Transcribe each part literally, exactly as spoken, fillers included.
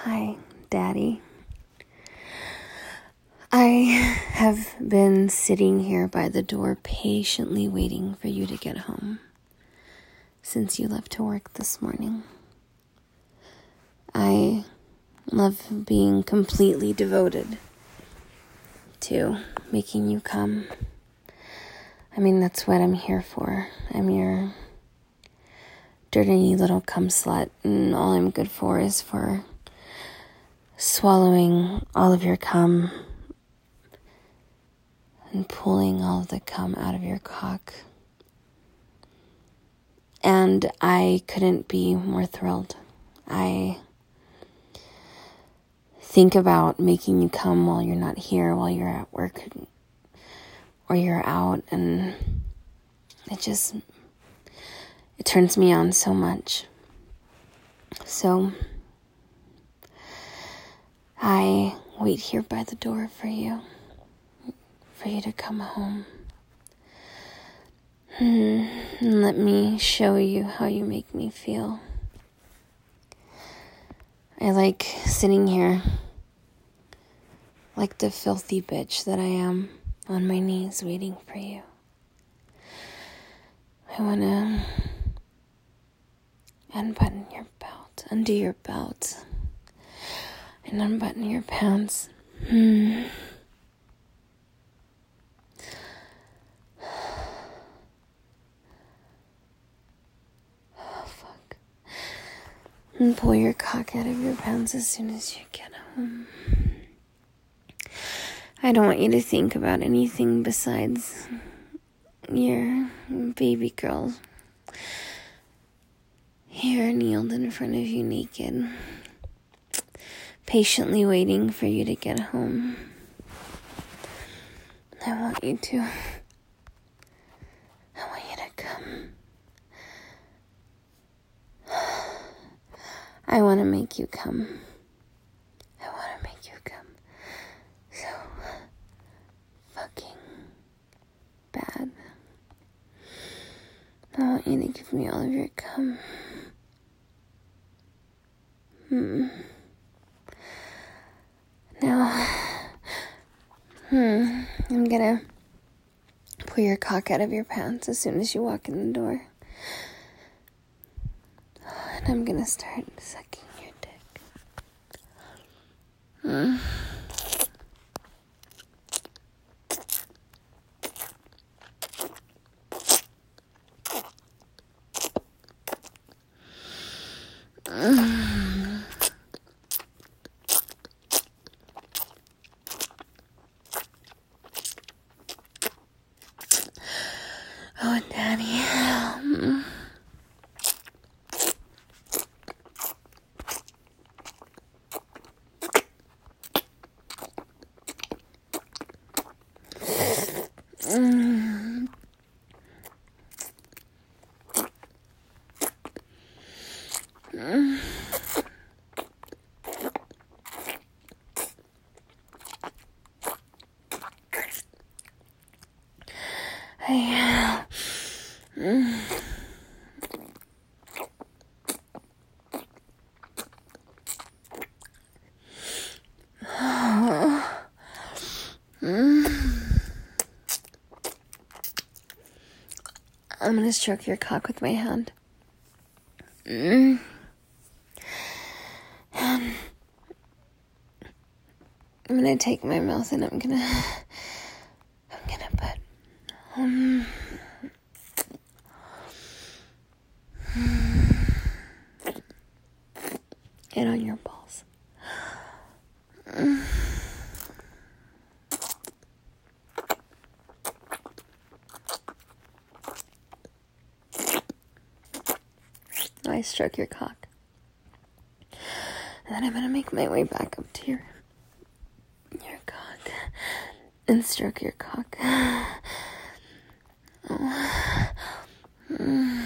Hi, Daddy. I have been sitting here by the door patiently waiting for you to get home since you left to work this morning. I love being completely devoted to making you come. I mean, that's what I'm here for. I'm your dirty little cum slut, and all I'm good for is for swallowing all of your cum and pulling all of the cum out of your cock. And I couldn't be more thrilled. I think about making you come while you're not here, while you're at work or you're out, and it just, it turns me on so much. So I wait here by the door for you, for you to come home. Hmm. And let me show you how you make me feel. I like sitting here like the filthy bitch that I am, on my knees waiting for you. I want to unbutton your belt, undo your belt, and unbutton your pants. Hmm. Oh, fuck. And pull your cock out of your pants as soon as you get home. I don't want you to think about anything besides your baby girl here kneeled in front of you naked, patiently waiting for you to get home. I want you to. I want you to come. I want to make you come. I want to make you come so fucking bad. I want you to give me all of your cum. Hmm. Now, hmm, I'm gonna pull your cock out of your pants as soon as you walk in the door. And I'm gonna start sucking your dick. Hmm. Oh, Daddy. Mm. Mm. Mm. I, mm. I'm gonna stroke your cock with my hand. Mm. And I'm gonna take my mouth and I'm gonna, I'm gonna put, um, it on your balls. Mm. I stroke your cock. And then I'm gonna make my way back up to your, your cock and stroke your cock. Oh. Mm.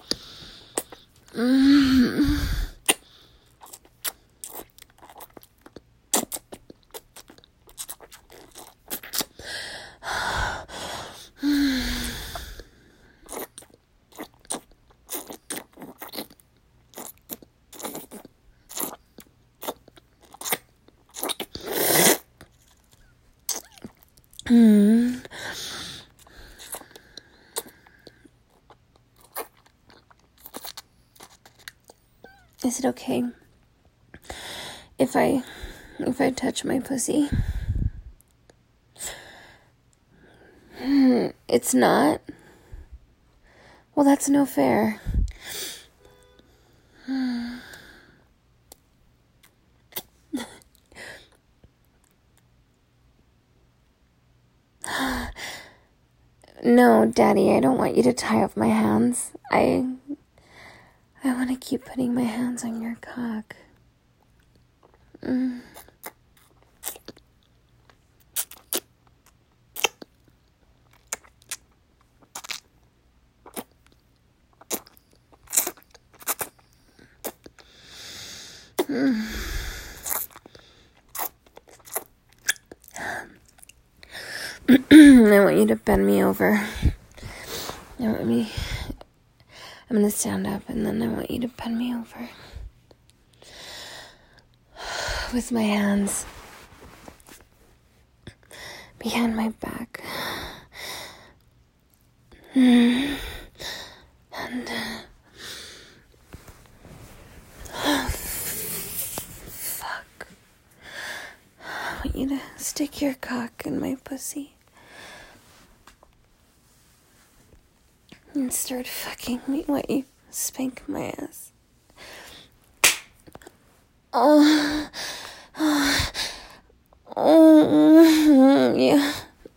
Mm. Mm. Is it okay if I if I touch my pussy? It's not? Well, that's no fair. No, Daddy, I don't want you to tie up my hands. I... I want to keep putting my hands on your cock. Mm. Mm. I want you to bend me over. I want me... I'm going to stand up, and then I want you to bend me over. With my hands behind my back. Mm. And... Uh, oh, fuck. I want you to stick your cock in my pussy. And start fucking me while you spank my ass. Oh, oh, oh, yeah.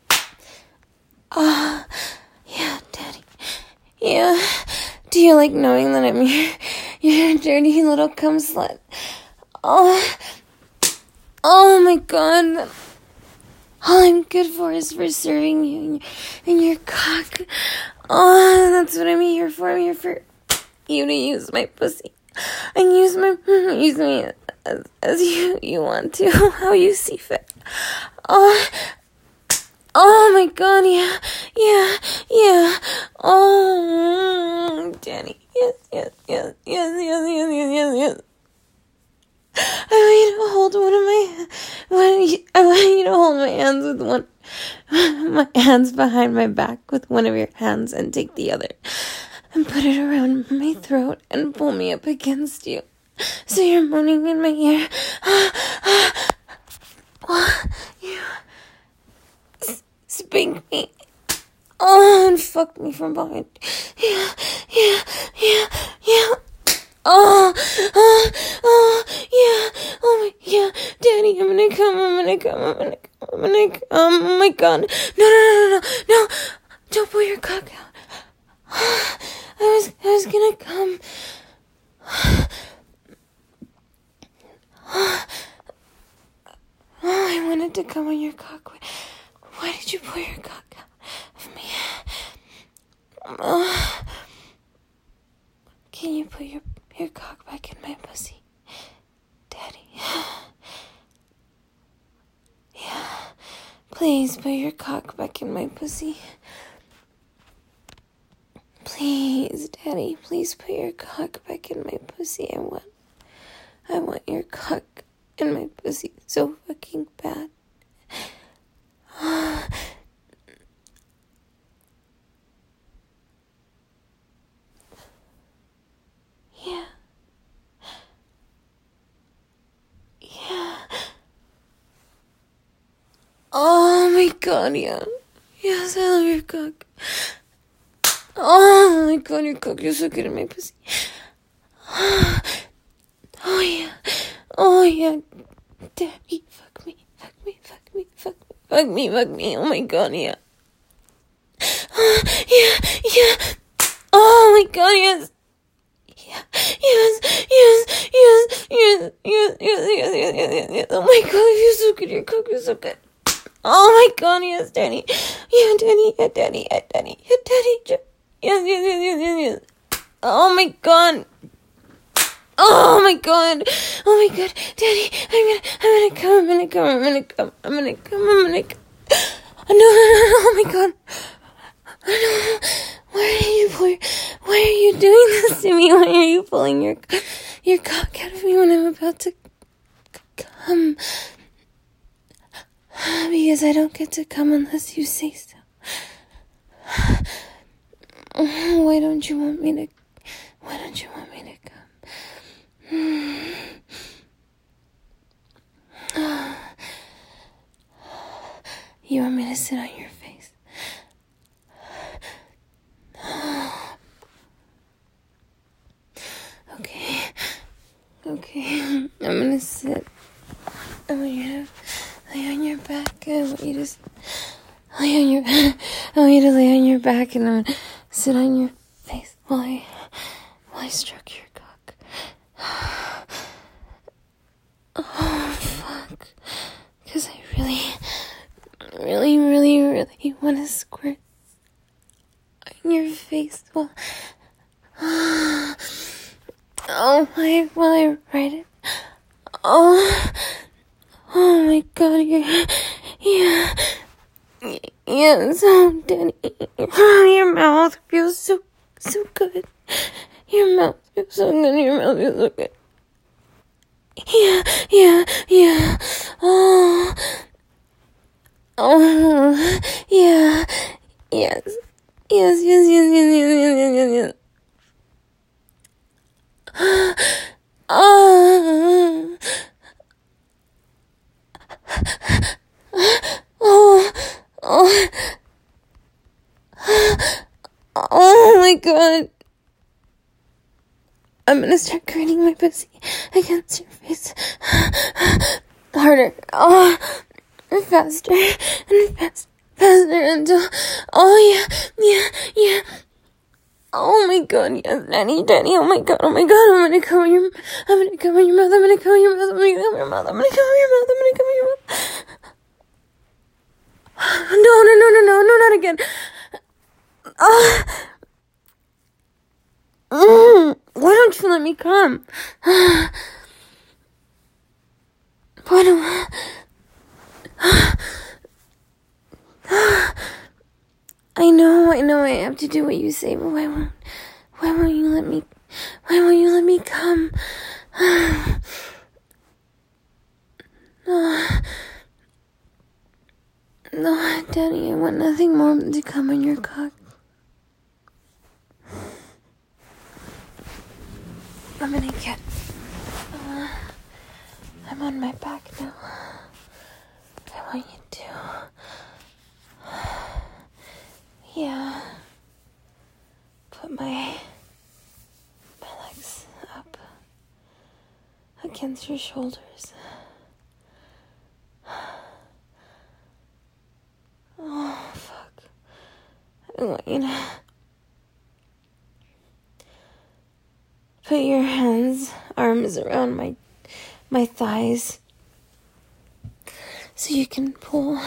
Oh, yeah, Daddy. Yeah. Do you like knowing that I'm your, your dirty little cum slut? Oh, oh my God. All I'm good for is for serving you and your, and your cock. Oh, that's what I'm here for. I'm here for you to use my pussy. And use my, use me as, as you, you want to, how you see fit. Oh, oh my God, yeah, yeah, yeah. Oh, Danny, yes, yes, yes, yes, yes, yes, yes, yes, yes. I want you to hold one of my, I want you to hold my hands with one, my hands behind my back with one of your hands and take the other and put it around my throat and pull me up against you. So you're moaning in my ear. You spank me. Oh, and fuck me from behind. Yeah, yeah, yeah, yeah. Oh, oh, oh, yeah, oh my, yeah, Daddy, I'm gonna come, I'm gonna come, I'm gonna come, I'm gonna come, oh my God, no, no, no, no, no, don't pull your cock out. I was, I was gonna come. Oh, I wanted to come on your cock. Why did you pull your cock out of me? Oh. Can you put your your cock back in my pussy, Daddy? Yeah. Please put your cock back in my pussy. Please, Daddy, please put your cock back in my pussy. I want, I want your cock in my pussy so fucking bad. Yeah. Yeah. Oh my God, yeah. Yes, I love your cock. Oh my God, your cock is so good in my pussy. Oh yeah. Oh yeah. Daddy, fuck me, fuck me, fuck me, fuck me, fuck me, fuck me. Oh my God, yeah. Oh, yeah, yeah. Oh my God, yes. Yeah, yes, yes, yes, yes, yes, yes, yes, yes, yes, yes, yes. Oh my God, you're so good, your cock is so good. Oh my God, yes, Daddy. Yeah, Daddy, yeah, Daddy, yeah, Daddy, yeah, Daddy. Yes, yes, yes, yes, yes, yes. Oh my God. Oh my God. Oh my God. Daddy, I'm gonna, I'm gonna come, I'm gonna come, I'm gonna come, I'm gonna come, I'm gonna come. No, no, no, no, oh my God. No, why are you, why, why are you doing this to me? Why are you pulling your, your cock out of me when I'm about to come? Because I don't get to come unless you say so. Why don't you want me to... Why don't you want me to come? You want me to sit on your face? Okay. Okay. I'm gonna sit. I want you to lay on your back. I want you to lay on your I want you to lay on your back and I'm gonna sit on your face while I while I stroke your cock. Oh fuck. Cause I really really, really, really wanna squirt on your face while Oh my while I write it. Oh Oh my god, you're yeah. Yes, oh Danny. Your mouth feels so so good. Your mouth feels so good, your mouth feels so good. Yeah, yeah, yeah. Oh Oh yeah. Yes. Yes, yes, yes, yes, yes, yes, yes, yes. Oh Oh, oh, oh my god. I'm gonna start grinding my pussy against your face. Harder. Oh, and faster and faster, faster until, oh yeah, yeah, yeah. Oh my god, yes, Daddy, Daddy, oh my god, oh my god, I'm gonna come in your, I'm gonna come in your mouth, I'm gonna come in your mouth, I'm gonna come in your mouth, I'm gonna come in your mouth, I'm gonna come in your mouth. No, no, no, no, no, no, not again. Uh, mm, why don't you let me come? Why don't I know, I know I have to do what you say, but why won't, why won't you let me, why won't you let me come? No, no, Daddy, I want nothing more than to come on your cock. I'm gonna get, uh, I'm on my back now. I want you to, yeah, put my, my legs up against your shoulders. Oh, fuck. I want you to put your hands, arms around my, my thighs so you can pull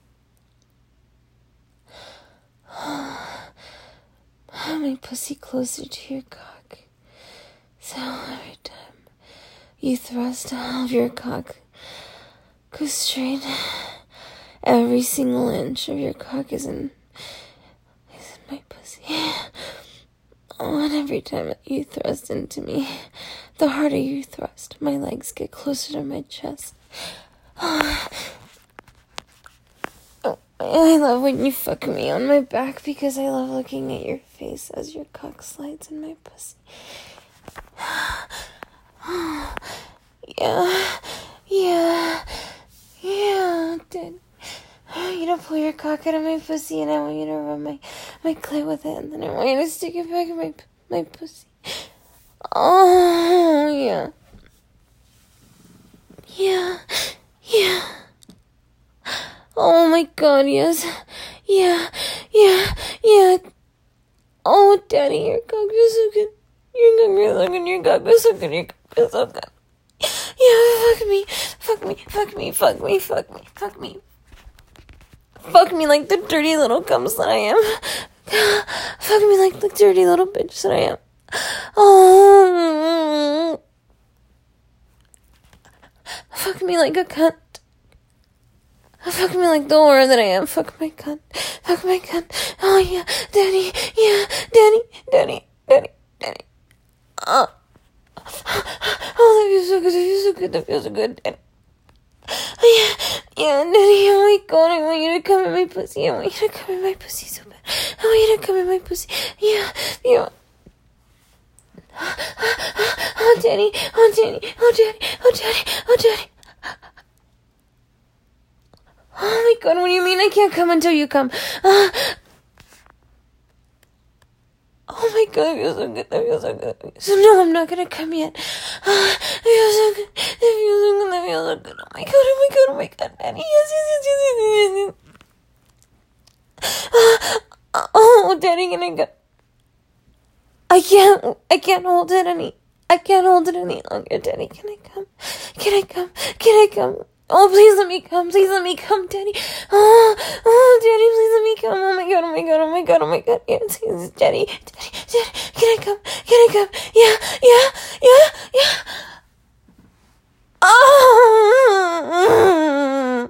my pussy closer to your cock. So every time you thrust, all of your cock goes straight. Every single inch of your cock is in, is in my pussy. Oh, and every time that you thrust into me, the harder you thrust, my legs get closer to my chest. Oh, I love when you fuck me on my back because I love looking at your face as your cock slides in my pussy. Yeah, yeah, yeah, dude. You to pull your cock out of my pussy and I want you to rub my, my clit with it and then I want you to stick it back in my, my pussy. Oh, yeah. Yeah, yeah. Oh my god, yes. Yeah, yeah, yeah. Oh, Daddy, your cock is so good. Your cock is so good, your cock is so good, your cock is so good. Yeah, fuck me, fuck me, fuck me, fuck me, fuck me, fuck me. Fuck me like the dirty little gums that I am. Fuck me like the dirty little bitch that I am. Oh. Fuck me like a cunt. Fuck me like the whore that I am. Fuck my cunt. Fuck my cunt. Oh yeah, Daddy. Yeah, Daddy. Daddy. Daddy. Daddy. Oh. Oh, that feels so good. That feels so good. That feels so good. Daddy. Oh, yeah, yeah, Daddy, oh my God, I want you to come in my pussy. I want you to come in my pussy so bad. I want you to come in my pussy. Yeah, yeah. Oh, Daddy, oh, Daddy, oh, Daddy, oh, Daddy, oh, Daddy. Oh my God, what do you mean I can't come until you come? Uh, oh my God, that feels so good, that feels so good. So no, I'm not gonna come yet. Uh, that feels so good, that feels so good, that feels so good. Oh my God, oh my God, oh my God, Daddy, yes, yes, yes, yes, yes, yes, yes. Uh, oh, Daddy, can I go? I can't, I can't hold it any, I can't hold it any longer, Daddy, can I come? Can I come? Can I come? Oh, please let me come. Please let me come, Daddy. Oh, oh, Daddy, please let me come. Oh my God, oh my God, oh my God, oh my God. Yes, yes, Daddy, Daddy, Daddy. Can I come? Can I come? Yeah, yeah, yeah, yeah. Oh.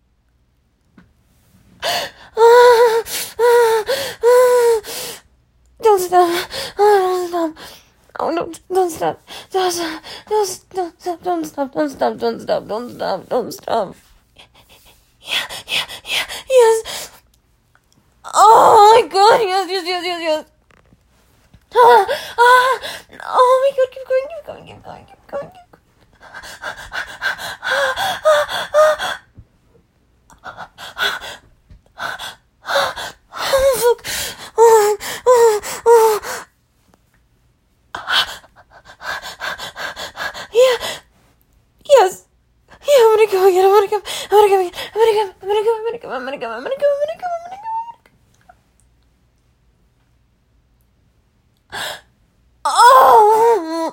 Oh. Oh. Don't stop. Oh, don't stop. Oh, no, don't stop. Don't stop. Don't stop. Don't stop. Don't stop. Don't stop. Don't stop. Don't stop. Yeah, yeah, yeah, yes. Oh my God, yes, yes, yes, yes, yes. Ah, ah, oh my God, keep going, keep going, keep going, keep going, keep going. Oh, fuck. Oh, oh, oh. Yeah, yes. Yeah, I'm gonna go again, I'm gonna come, I'm gonna come again, I'm gonna come, I'm gonna come, I'm gonna come, I'm gonna come, I'm gonna come, I'm gonna come, I'm gonna come, I'm gonna come. Oh!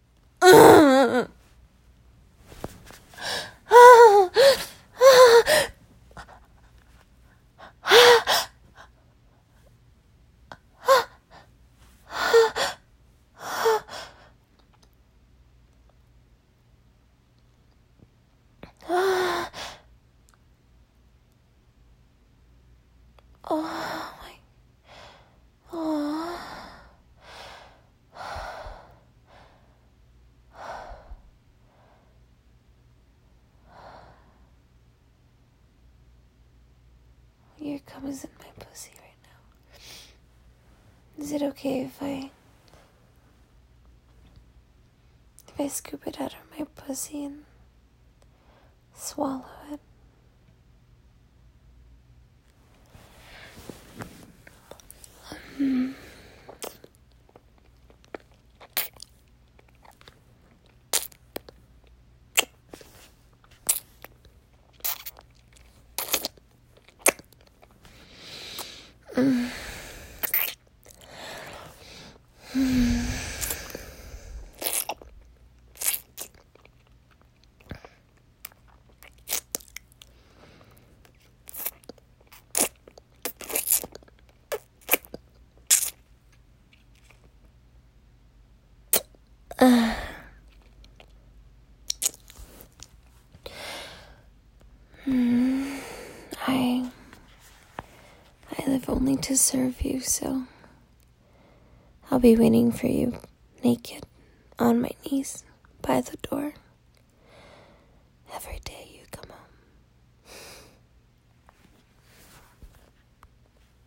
Oh my, oh. Your cum is in my pussy right now. Is it okay if I, if I scoop it out of my pussy and swallow it? Um, Mm. Mm. Uh. Mm. I I live only to serve you, so I'll be waiting for you naked on my knees by the door.